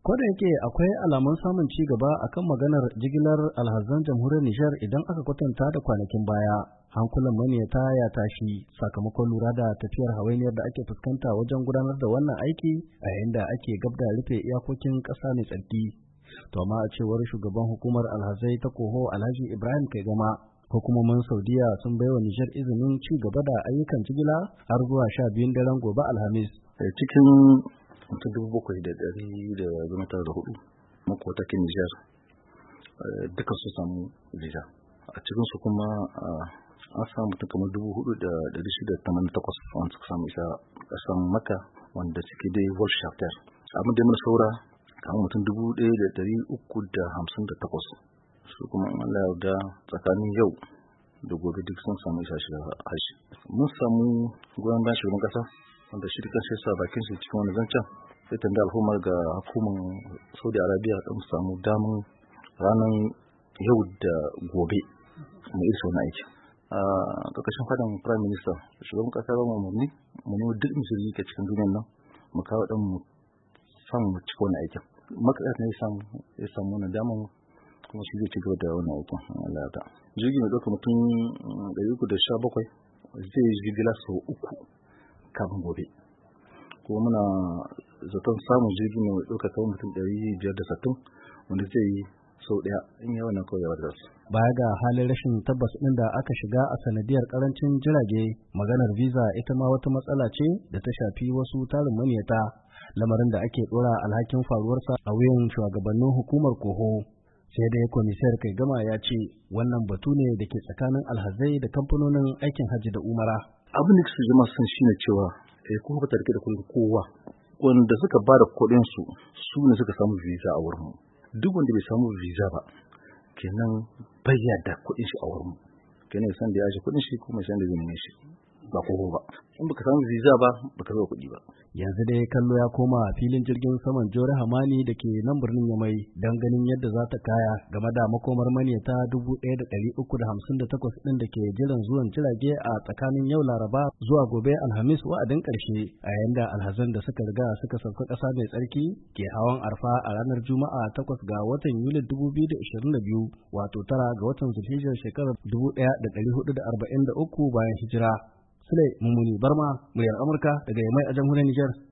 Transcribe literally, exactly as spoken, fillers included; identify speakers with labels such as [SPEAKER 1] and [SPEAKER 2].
[SPEAKER 1] Ko da yake akwai alamun samun ci gaba akan maganar jigilar alhazan jamhuriyar Nijar idan aka kwatanta da kwanakin baya, hankulan maniyata ya tashi sakamakon lura da tafiyar hawainiyar da ake fuskanta wajen gudanar da wannan aiki a yayin da ake gab da rufe iyakokin ƙasa mai tsarki. To amma a cewar shugaban hukumar alhazai ta Koho Alhaji Ibrahim Kaigama, hukumomin Saudiya sun baiwa Nijar izinin ci gaba da ayyukan jigila har zuwa sha biyun daren gobe Alhamis.
[SPEAKER 2] Cikin mutum dubu bakwai da ɗari da goma da hudu makwatakin Nijar duka su samu visa. A cikinsu kuma an samu mutum kamar dubu hudu da ɗari shida da tamanin takwas wanda suka samu isa ƙasan Makka wanda suke dai World Charter. Abin da mana saura kamar mutum dubu ɗaya da ɗari uku da hamsin da takwas. Su kuma in Allah yarda tsakanin yau da gobe duk sun samu isa shiga hashi. Mun samu goyon bayan shugaban ƙasa wanda shi da kansa ya sa bakin shi cikin wani zancen sai tanda al'ummar ga hukumar Saudi Arabia don samu damar ranar yau da gobe mu isa wani aiki. A ƙarƙashin fadan Prime Minister shugaban ƙasa ba mu umarni mu nemi duk musulmi ke cikin duniyar nan mu kawo ɗan mu san mu cika wani aikin. Makaɗa ne ya samu wani damar kuma shi zai ci gaba da wani aikin Allah ya ta. Jirgi mai ɗauka mutum ɗari uku da sha bakwai zai yi jigila sau uku kafin gobe, kuma muna zaton samun jirgi mai ɗauka kawai mutum ɗari biyar da sittin wanda zai yi sau ɗaya in yawan nan kawai yawar da su.
[SPEAKER 1] Baya ga halin rashin tabbas ɗin da aka shiga a sanadiyar karancin jirage, maganar visa ita ma wata matsala ce da ta shafi wasu tarin maniyata, lamarin da ake ɗora alhakin faruwarsa a wuyan shugabannin hukumar Koho. Sai dai komisar Kaigama ya ce wannan batu ne da ke tsakanin alhazai da kamfanonin aikin hajji da umara.
[SPEAKER 2] Abin da su jama'a sun shine cewa eh kuma ba ta rike da kuɗin kowa wanda suka ba da kuɗin su su ne suka samu visa a wurin mu. Duk wanda bai samu visa ba kenan bayya da kuɗin shi a wurin mu, kenan san da ya shi kuɗin shi kuma san da zai neme shi ba kowa ba. In baka samu visa ba baka zo kuɗi ba.
[SPEAKER 1] Yanzu dai kallo ya koma filin jirgin saman Jore Hamani da ke nan birnin Yamai don ganin yadda za ta kaya game da makomar maniyata dubu ɗaya da ɗari uku da hamsin da takwas ɗin da ke jiran zuwan jirage a tsakanin yau Laraba zuwa gobe Alhamis wa'adin ƙarshe, a yayin da alhazan da suka riga suka sauka ƙasa mai tsarki ke hawan arfa a ranar Juma'a takwas ga watan Yuli dubu biyu da ashirin da biyu wato tara ga watan Zulhijjar shekarar dubu ɗaya da ɗari hudu da arba'in da uku bayan hijira. Sule Mummuni Barma, muryar Amurka daga Yamai a jamhuriyar Nijar.